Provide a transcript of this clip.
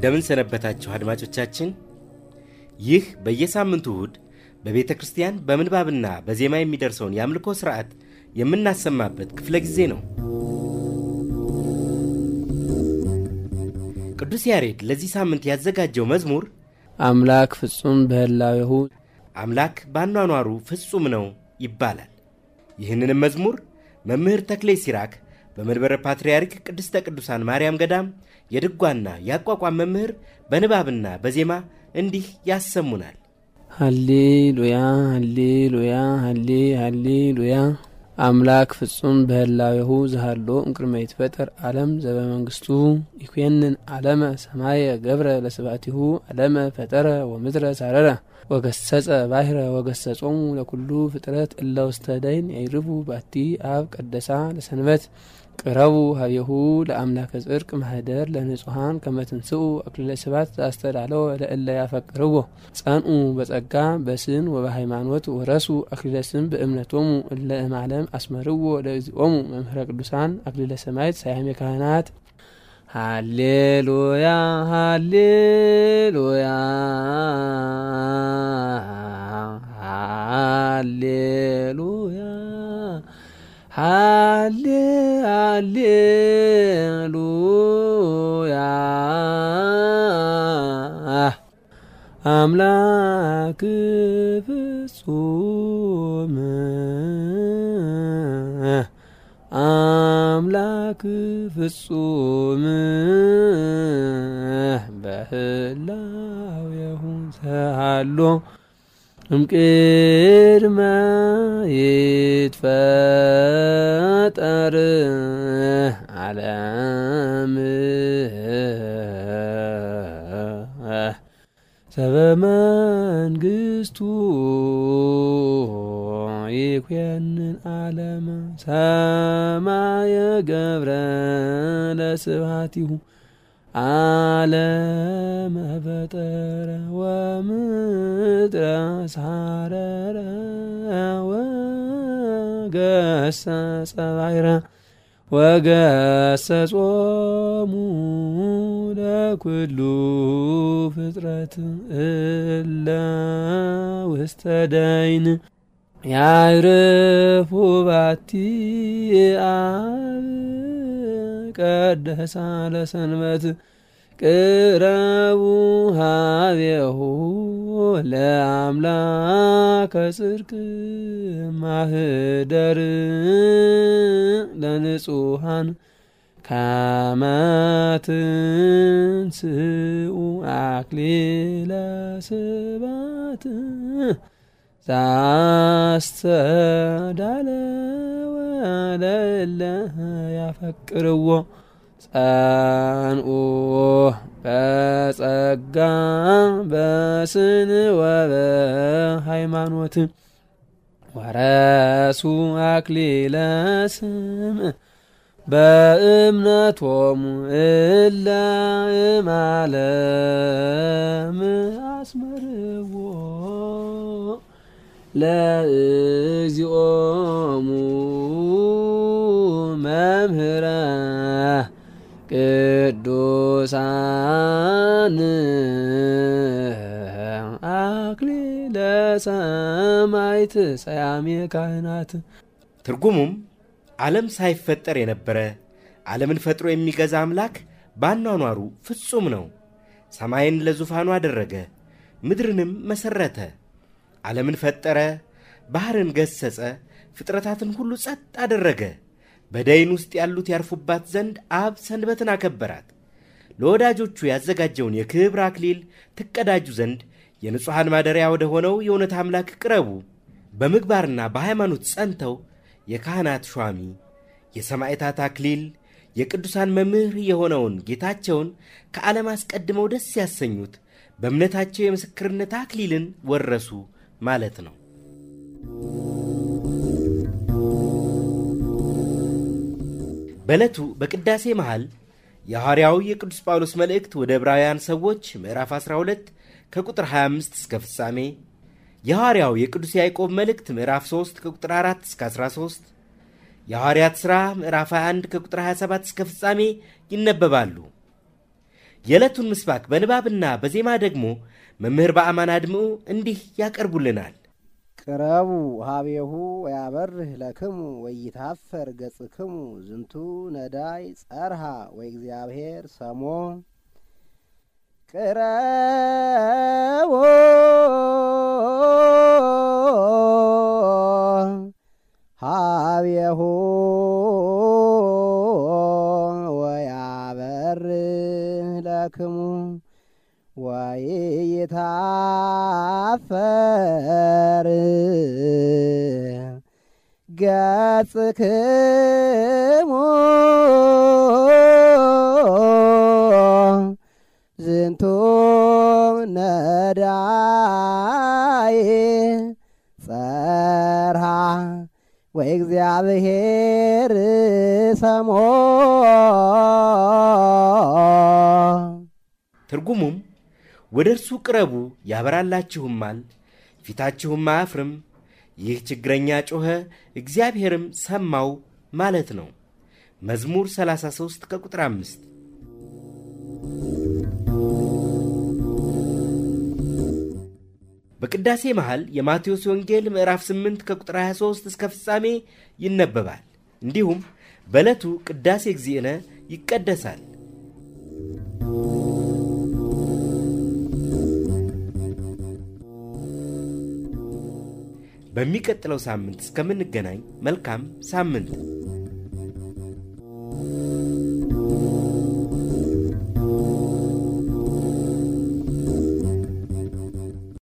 እንደምን ሰነበታችሁ አድማጮቻችን። ይህ በየሳምንቱ እሁድ በቤተ ክርስቲያን በምንባብና በዜማ የሚደርሰውን የአምልኮ ሥርዓት የምናሰማበት ክፍለ ጊዜ ነው። ቅዱስ ያሬድ ለዚህ ሳምንት ያዘጋጀው መዝሙር አምላክ ፍጹም በህላዌሁ አምላክ ባኗኗሩ ፍጹም ነው ይባላል። ይህንንም መዝሙር መምህር ተክሌ ሲራክ በመንበረ ፓትርያርክ ቅድስተ ቅዱሳን ማርያም ገዳም የድጓና ያቋቋም መምህር በንባብና በዜማ እንዲህ ያሰሙናል። ሃሌሉያ ሃሌሉያ ሃሌሉያ አምላክ ፍጹም በህላዌሁ ዘሃሎ እንቅድመ ይትፈጠር ዓለም ዘበመንግስቱ ይኩነን ዓለመ ሰማየ ገብረ ለስብሐቲሁ ዓለመ ፈጠረ ወምድረ ሳረረ ወገሰጸ ባሕረ ወገሰጾሙ ለኩሉ ፍጥረት እለ ውስተ ደይን ይርቡ ባቲ አብ ቀደሳ ለሰንበት ቅረቡ ሀቤሁ ለአምላከ ጽድቅ ማህደር ለንጹሃን ከመትንስኡ አክሊለ ስብሐት አስተዳለው ለእለ ያፈቅርዎ ጸንኡ በጸጋ በስን ወበሃይማኖት ወረሱ አክሊለ ስም በእምነቶሙ እለ እምዓለም አስመርዎ ለእግዚኦሙ መምህረ ቅዱሳን አክሊለ ሰማዕት ሳያሜ ካህናት። ሃሌሉያ ሃሌሉያ ሃሌሉያ ሃሌ ሃሌሉያ አምላክ ፍጹም አምላክ ፍጹም በህላዌሁ ዘሃሎ እምቅድመ ይትፈጠር ዓለም ዘበመንግስቱ ይኩነን ዓለመ ሰማየ ገብረ ለስብሐቲሁ ዓለመ ፈጠረ ወምድረ ሳረረ ወገሰጸ ባሕረ ወገሰጾሙ ለኩሉ ፍጥረት እለ ውስተ ደይን ያዕርፉ ባቲ አብ ቀደሳ ለሰንበት ቅረቡ ሀቤሁ ለአምላከ ጽድቅ ማህደር ለንጹሃን ከመትንስኡ አክሊለ ስብሐት ዛስተዳለወ ለእለ ያፈቅርዎ ጸንኡ በጸጋ በስን ወበሃይማኖት ወረሱ አክሊለ ስም በእምነቶሙ እለ እምዓለም አስመርዎ ለእግዚኦሙ መምህረ ቅዱሳን አክሊለ ሰማዕት ሳያሜ ካህናት። ትርጉሙም ዓለም ሳይፈጠር የነበረ ዓለምን ፈጥሮ የሚገዛ አምላክ ባኗኗሩ ፍጹም ነው። ሰማይን ለዙፋኑ አደረገ፣ ምድርንም መሰረተ። ዓለምን ፈጠረ፣ ባህርን ገሰጸ፣ ፍጥረታትን ሁሉ ጸጥ አደረገ። በደይን ውስጥ ያሉት ያርፉባት ዘንድ አብ ሰንበትን አከበራት። ለወዳጆቹ ያዘጋጀውን የክብር አክሊል ትቀዳጁ ዘንድ የንጹሐን ማደሪያ ወደ ሆነው የእውነት አምላክ ቅረቡ። በምግባርና በሃይማኖት ጸንተው የካህናት ሿሚ የሰማዕታት አክሊል የቅዱሳን መምህር የሆነውን ጌታቸውን ከዓለም አስቀድመው ደስ ያሰኙት በእምነታቸው የምስክርነት አክሊልን ወረሱ ማለት ነው። በዕለቱ በቅዳሴ መሃል የሐዋርያው የቅዱስ ጳውሎስ መልእክት ወደ ዕብራውያን ሰዎች ምዕራፍ 12 ከቁጥር 25 እስከ ፍጻሜ፣ የሐዋርያው የቅዱስ ያዕቆብ መልእክት ምዕራፍ 3 ከቁጥር 4 እስከ 13፣ የሐዋርያት ሥራ ምዕራፍ 21 ከቁጥር 27 እስከ ፍጻሜ ይነበባሉ። የዕለቱን ምስባክ በንባብና በዜማ ደግሞ መምህር በአማን አድምዑ እንዲህ ያቀርቡልናል። ቅረቡ ሀቤሁ ወያበርህ ለክሙ ወይታፈር ገጽክሙ ዝንቱ ነዳይ ጸርሃ ወእግዚአብሔር ሰሞ ቅረቡ ሀቤሁ ወያበርህ ለክሙ ወይታፈር ገጽክሙ ዝንቱ ነዳይ ጸርሃ ወእግዚአብሔር ሰሞ። ትርጉሙም ወደ እርሱ ቅረቡ ያበራላችሁማል፣ ፊታችሁም አያፍርም። ይህ ችግረኛ ጮኸ፣ እግዚአብሔርም ሰማው ማለት ነው። መዝሙር 33 ከቁጥር 5። በቅዳሴ መሃል የማቴዎስ ወንጌል ምዕራፍ 8 ከቁጥር 23 እስከ ፍጻሜ ይነበባል። እንዲሁም በዕለቱ ቅዳሴ እግዚእነ ይቀደሳል። በሚቀጥለው ሳምንት እስከምንገናኝ መልካም ሳምንት